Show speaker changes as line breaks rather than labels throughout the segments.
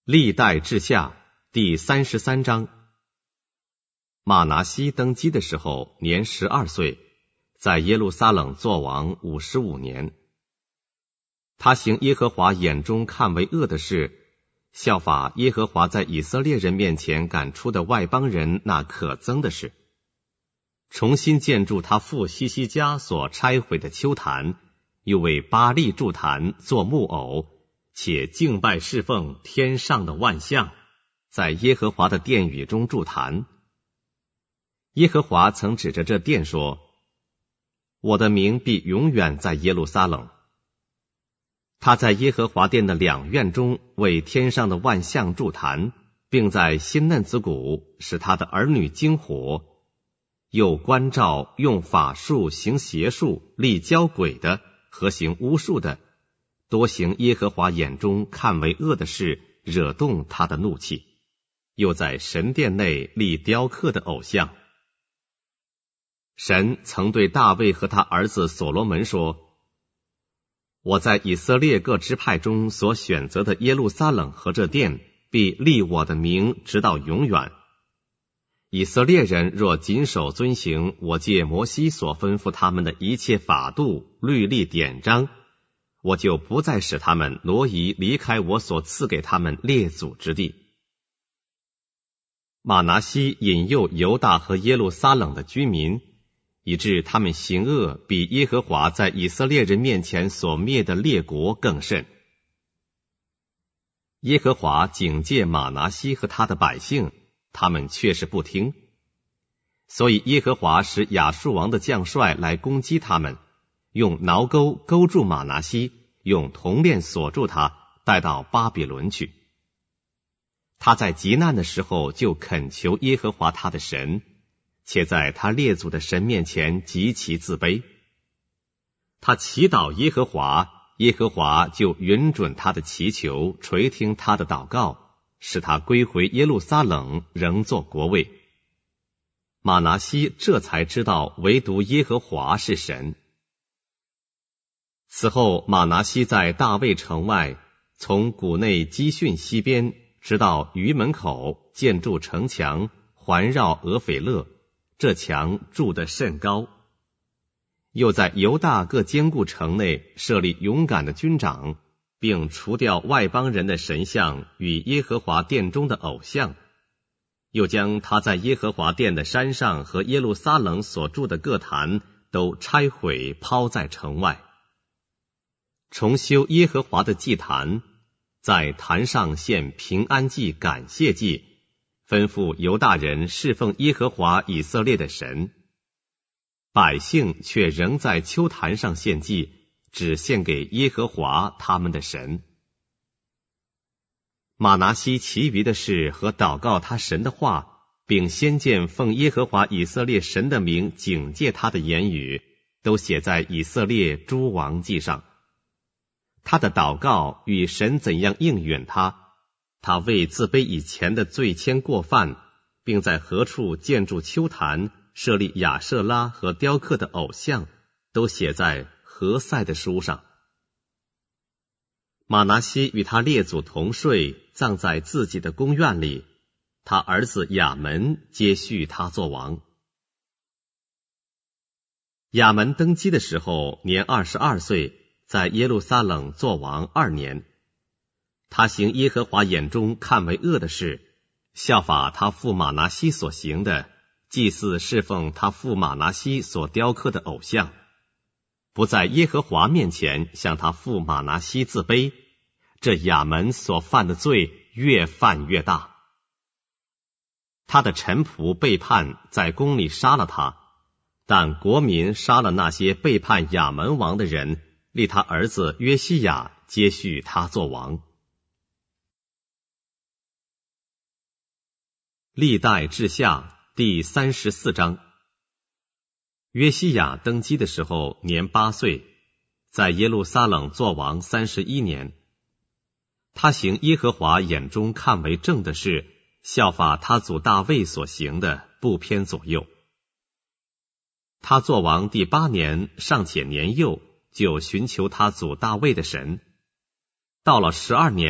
历代志下第33章。马拿西登基的时候年12岁，在耶路撒冷作王55年。他行耶和华眼中看为恶的事，效法耶和华在以色列人面前赶出的外邦人那可憎的事，重新建筑他父西西家所拆毁的丘坛，又为巴力筑坛做木偶，且敬拜侍奉天上的万象，在耶和华的殿宇中筑坛。耶和华曾指着这殿说：我的名必永远在耶路撒冷。他在耶和华殿的两院中为天上的万象筑坛，并在新嫩子谷使他的儿女经活，又关照用法术行邪术立交鬼的和行巫术的，多行耶和华眼中看为恶的事，惹动他的怒气，又在神殿内立雕刻的偶像。神曾对大卫和他儿子所罗门说：我在以色列各支派中所选择的耶路撒冷和这殿，必立我的名直到永远。以色列人若谨守遵行我借摩西所吩咐他们的一切法度、律例、典章，我就不再使他们挪移离开我所赐给他们列祖之地。马拿西引诱犹大和耶路撒冷的居民，以致他们行恶比耶和华在以色列人面前所灭的列国更甚。耶和华警戒马拿西和他的百姓，他们却是不听。所以耶和华使亚述王的将帅来攻击他们，用挠钩勾住马拿西，用铜链锁住他，带到巴比伦去。他在极难的时候就恳求耶和华他的神，且在他列祖的神面前极其自卑。他祈祷耶和华，耶和华就允准他的祈求，垂听他的祷告，使他归回耶路撒冷，仍作国位。马拿西这才知道唯独耶和华是神。此后马拿西在大卫城外，从谷内基训西边直到鱼门口，建筑城墙，环绕俄斐勒，这墙筑得甚高。又在犹大各坚固城内设立勇敢的军长，并除掉外邦人的神像与耶和华殿中的偶像，又将他在耶和华殿的山上和耶路撒冷所筑的各坛都拆毁，抛在城外，重修耶和华的祭坛，在坛上献平安祭、感谢祭，吩咐犹大人侍奉耶和华以色列的神。百姓却仍在丘坛上献祭，只献给耶和华他们的神。马拿西其余的事和祷告他神的话，并先见奉耶和华以色列神的名警戒他的言语，都写在以色列诸王记上。他的祷告与神怎样应允他，他为自卑以前的罪愆过犯，并在何处建筑丘坛，设立亚舍拉和雕刻的偶像，都写在何塞的书上。马拿西与他列祖同睡，葬在自己的宫院里，他儿子亚门接续他作王。亚门登基的时候年22岁，在耶路撒冷作王2年。他行耶和华眼中看为恶的事，效法他父马拿西所行的，祭祀侍奉他父马拿西所雕刻的偶像，不在耶和华面前向他父马拿西自卑。这亚门所犯的罪越犯越大。他的臣仆背叛，在宫里杀了他，但国民杀了那些背叛亚门王的人，立他儿子约西亚接续他作王。历代志下第34章。约西亚登基的时候年8岁，在耶路撒冷作王31年。他行耶和华眼中看为正的事，效法他祖大卫所行的，不偏左右。他作王第8年，尚且年幼，就寻求他祖大卫的神。到了12年，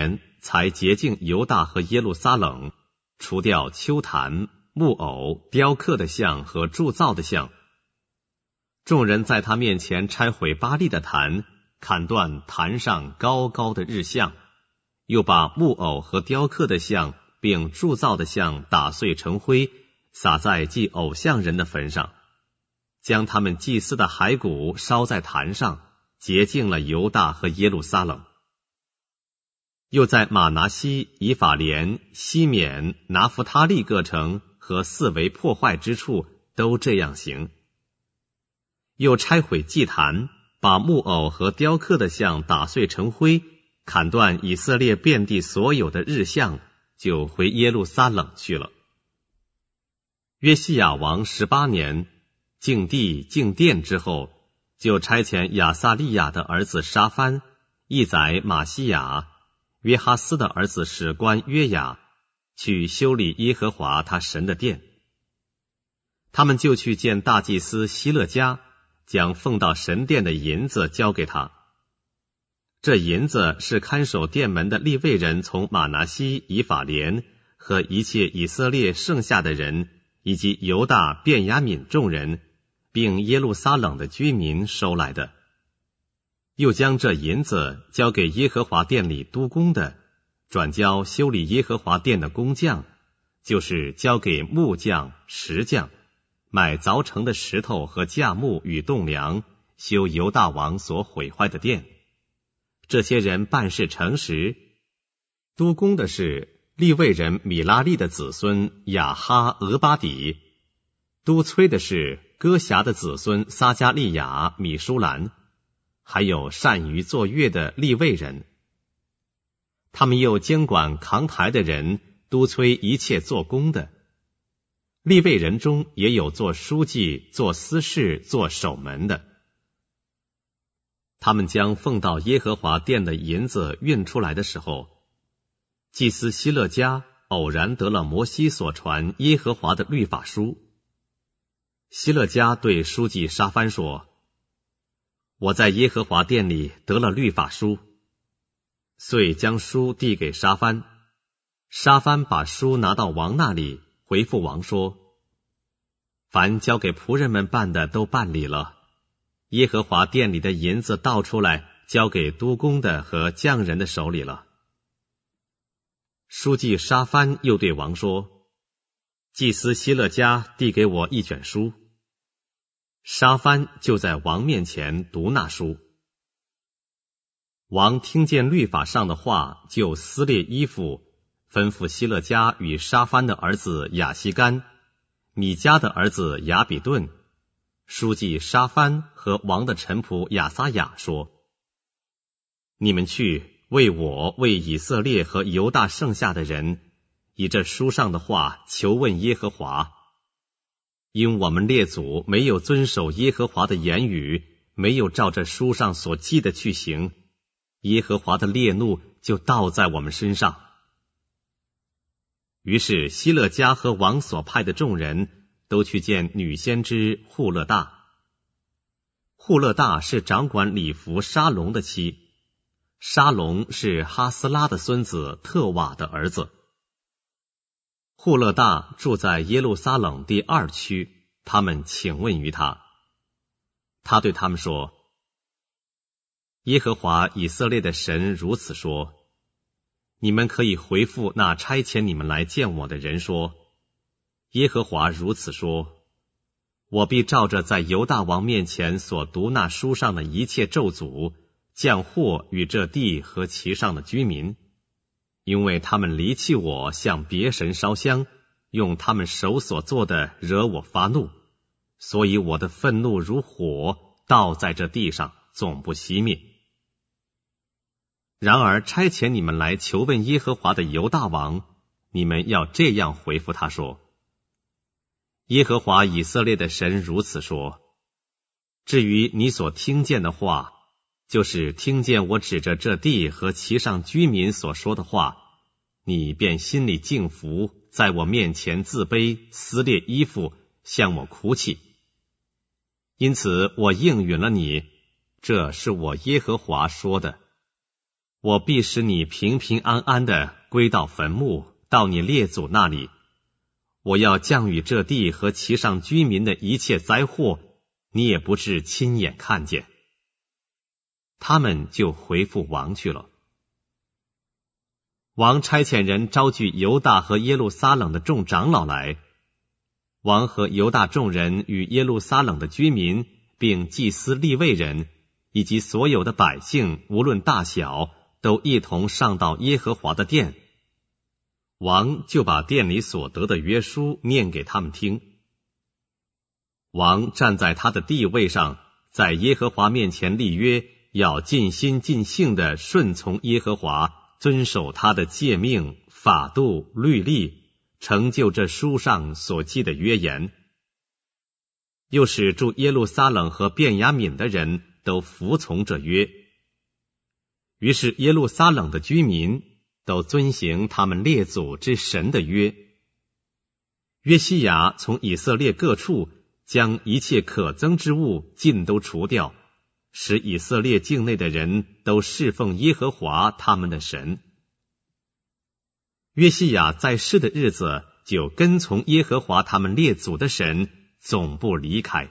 才洁净犹大和耶路撒冷，除掉丘坛、木偶、雕刻的像和铸造的像。众人在他面前拆毁巴力的坛，砍断坛上高高的日像，又把木偶和雕刻的像并铸造的像打碎成灰，撒在祭偶像人的坟上，将他们祭司的骸骨烧在坛上，洁净了犹大和耶路撒冷。又在马拿西、以法莲、西缅、拿弗他利各城和四围破坏之处都这样行。又拆毁祭坛，把木偶和雕刻的像打碎成灰，砍断以色列遍地所有的日像，就回耶路撒冷去了。约西亚王18年，净地净殿之后，就差遣亚撒利亚的儿子沙番、义宰马西亚、约哈斯的儿子史官约雅去修理耶和华他神的殿。他们就去见大祭司希勒家，将奉到神殿的银子交给他。这银子是看守殿门的利未人从马拿西、以法莲和一切以色列剩下的人，以及犹大、便雅悯众人，并耶路撒冷的居民收来的。又将这银子交给耶和华殿里督工的，转交修理耶和华殿的工匠，就是交给木匠、石匠，买凿成的石头和架木与栋梁，修犹大王所毁坏的殿。这些人办事诚实。督工的是利未人米拉利的子孙亚哈俄巴底，督催的是歌辖的子孙撒加利亚、米舒兰，还有善于作乐的利未人。他们又监管扛台的人，督催一切做工的。利未人中也有做书记、做司事、做守门的。他们将奉到耶和华殿的银子运出来的时候，祭司希勒家偶然得了摩西所传耶和华的律法书。希勒家对书记沙番说：我在耶和华殿里得了律法书，遂将书递给沙番。沙番把书拿到王那里，回复王说：凡交给仆人们办的都办理了，耶和华殿里的银子倒出来，交给督工的和匠人的手里了。书记沙番又对王说：祭司希勒家递给我一卷书。沙番就在王面前读那书。王听见律法上的话，就撕裂衣服，吩咐希勒家与沙番的儿子亚西干、米迦的儿子亚比顿、书记沙番和王的臣仆亚撒雅说：你们去为我、为以色列和犹大剩下的人，以这书上的话求问耶和华。因我们列祖没有遵守耶和华的言语，没有照这书上所记的去行，耶和华的烈怒就倒在我们身上。于是希勒家和王所派的众人都去见女先知户勒大。户勒大是掌管礼服沙龙的妻，沙龙是哈斯拉的孙子特瓦的儿子。户勒大住在耶路撒冷第2区，他们请问于他。他对他们说：耶和华以色列的神如此说，你们可以回复那差遣你们来见我的人说：耶和华如此说，我必照着在犹大王面前所读那书上的一切咒诅，降祸与这地和其上的居民，因为他们离弃我，向别神烧香，用他们手所做的惹我发怒，所以我的愤怒如火，倒在这地上，总不熄灭。然而差遣你们来求问耶和华的犹大王，你们要这样回复他说：耶和华以色列的神如此说，至于你所听见的话，就是听见我指着这地和其上居民所说的话，你便心里敬服，在我面前自卑，撕裂衣服，向我哭泣。因此我应允了你，这是我耶和华说的。 我必使你平平安安的归到坟墓，到你列祖那里。我要降雨这地和其上居民的一切灾祸，你也不至亲眼看见。他们就回复王去了。王差遣人招聚犹大和耶路撒冷的众长老来，王和犹大众人与耶路撒冷的居民，并祭司利未人，以及所有的百姓，无论大小，都一同上到耶和华的殿。王就把殿里所得的约书念给他们听。王站在他的地位上，在耶和华面前立约，要尽心尽性地顺从耶和华，遵守他的诫命、法度、律例，成就这书上所记的约言。又使住耶路撒冷和便雅悯的人都服从这约。于是耶路撒冷的居民都遵行他们列祖之神的约。约西亚从以色列各处将一切可憎之物尽都除掉，使以色列境内的人都侍奉耶和华他们的神。约西亚在世的日子，就跟从耶和华他们列祖的神，总不离开。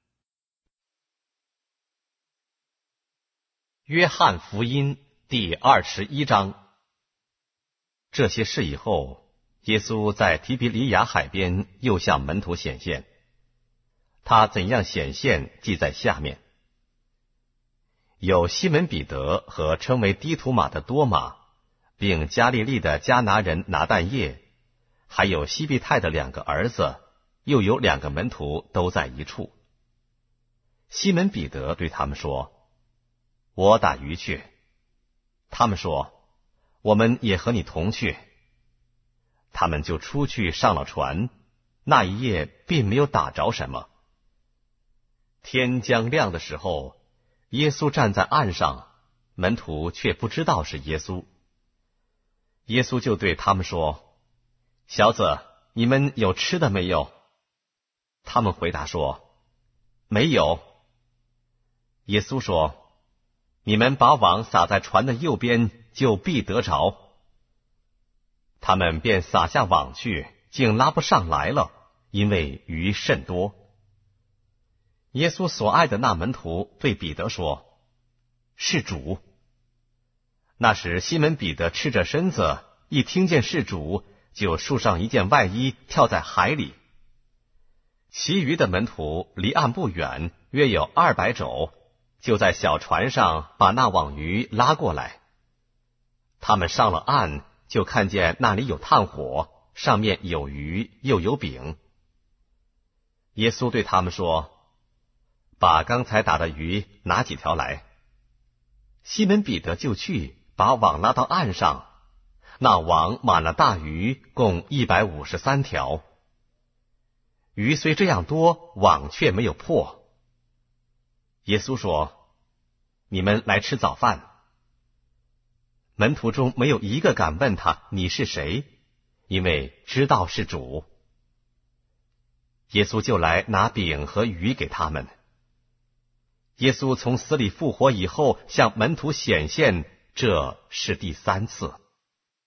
约翰福音第21章。这些事以后，耶稣在提比里亚海边又向门徒显现。他怎样显现，记在下面。有西门彼得和称为低图马的多马，并加利利的迦拿人拿但业，还有西庇太的2个儿子，又有2个门徒都在一处。西门彼得对他们说：我打鱼去。他们说：我们也和你同去。他们就出去上了船，那一夜并没有打着什么。天将亮的时候，耶稣站在岸上，门徒却不知道是耶稣。耶稣就对他们说：小子，你们有吃的没有？他们回答说：没有。耶稣说：你们把网撒在船的右边，就必得着。他们便撒下网去，竟拉不上来了，因为鱼甚多。耶稣所爱的那门徒对彼得说：是主。那时西门彼得赤着身子，一听见是主，就束上一件外衣，跳在海里。其余的门徒离岸不远，约有200肘，就在小船上把那网鱼拉过来。他们上了岸，就看见那里有炭火，上面有鱼，又有饼。耶稣对他们说：把刚才打的鱼拿几条来。西门彼得就去，把网拉到岸上，那网满了大鱼，共153条。鱼虽这样多，网却没有破。耶稣说：你们来吃早饭。门徒中没有一个敢问他你是谁，因为知道是主。耶稣就来拿饼和鱼给他们。耶稣从死里复活以后，向门徒显现，这是第3次。